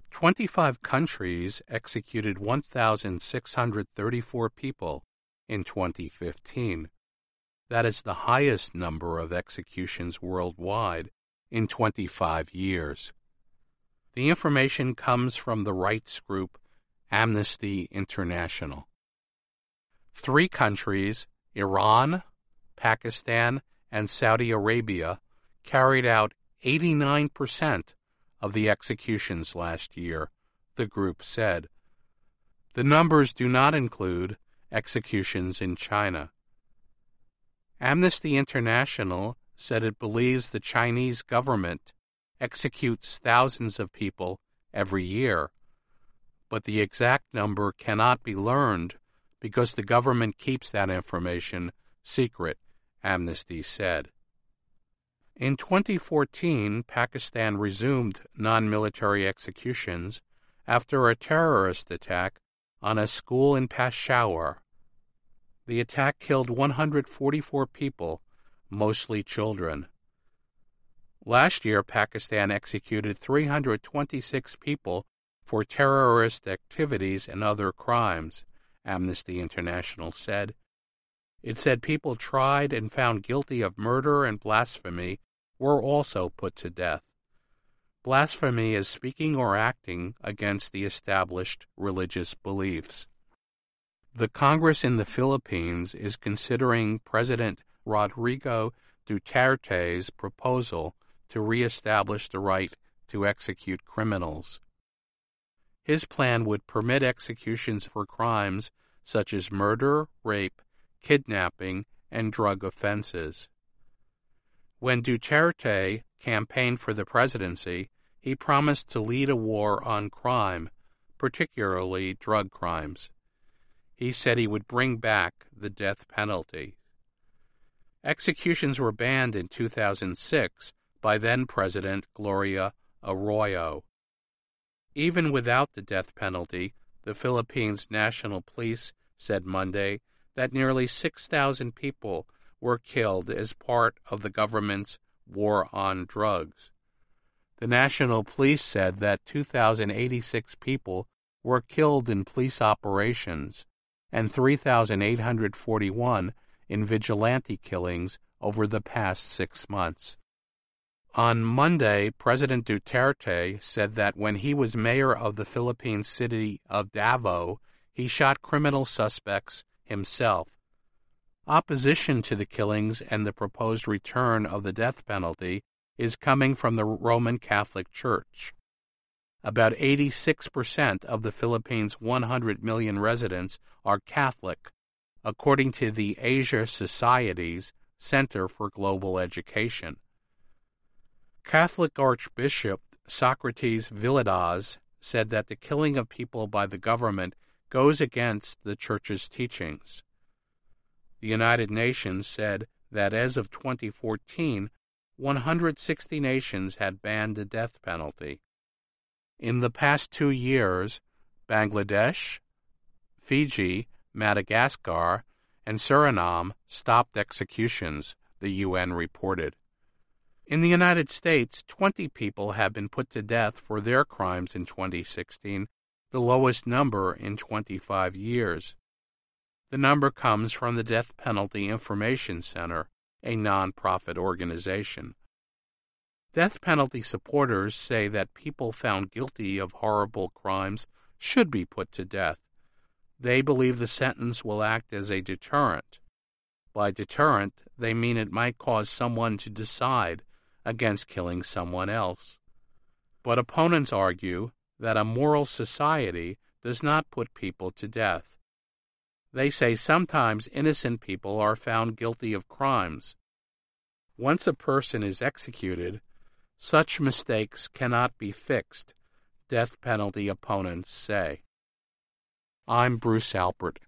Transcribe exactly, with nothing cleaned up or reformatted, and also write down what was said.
twenty-five countries executed one thousand six hundred thirty-four people in twenty fifteen. That is the highest number of executions worldwide in twenty-five years. The information comes from the rights group Amnesty International. Three countries, Iran, Pakistan, and Saudi Arabia, carried out eighty-nine percent of the executions last year, the group said. The numbers do not include executions in China. Amnesty International said it believes the Chinese government executes thousands of people every year, but the exact number cannot be learned because the government keeps that information secret, Amnesty said. In twenty fourteen, Pakistan resumed non-military executions after a terrorist attack on a school in Peshawar. The attack killed one hundred forty-four people, mostly children. Last year, Pakistan executed three hundred twenty-six people for terrorist activities and other crimes, Amnesty International said. It said people tried and found guilty of murder and blasphemy were also put to death. Blasphemy is speaking or acting against the established religious beliefs. The Congress in the Philippines is considering President Rodrigo Duterte's proposal to reestablish the right to execute criminals. His plan would permit executions for crimes such as murder, rape, kidnapping, and drug offenses. When Duterte campaigned for the presidency, he promised to lead a war on crime, particularly drug crimes. He said he would bring back the death penalty. Executions were banned in two thousand six by then-President Gloria Arroyo. Even without the death penalty, the Philippines National Police said Monday that nearly six thousand people were killed as part of the government's war on drugs. The National Police said that two thousand eighty-six people were killed in police operations and three thousand eight hundred forty-one in vigilante killings over the past six months. On Monday, President Duterte said that when he was mayor of the Philippine city of Davao, he shot criminal suspects himself. Opposition to the killings and the proposed return of the death penalty is coming from the Roman Catholic Church. About eighty-six percent of the Philippines' one hundred million residents are Catholic, according to the Asia Society's Center for Global Education. Catholic Archbishop Socrates Villada's said that the killing of people by the government goes against the Church's teachings. The United Nations said that as of twenty fourteen, one hundred sixty nations had banned the death penalty. In the past two years, Bangladesh, Fiji, Madagascar, and Suriname stopped executions, the U N reported. In the United States, twenty people have been put to death for their crimes in twenty sixteen, the lowest number in twenty-five years. The number comes from the Death Penalty Information Center, a non-profit organization. Death penalty supporters say that people found guilty of horrible crimes should be put to death. They believe the sentence will act as a deterrent. By deterrent, they mean it might cause someone to decide against killing someone else. But opponents argue that a moral society does not put people to death. They say sometimes innocent people are found guilty of crimes. Once a person is executed, such mistakes cannot be fixed, death penalty opponents say. I'm Bruce Alpert.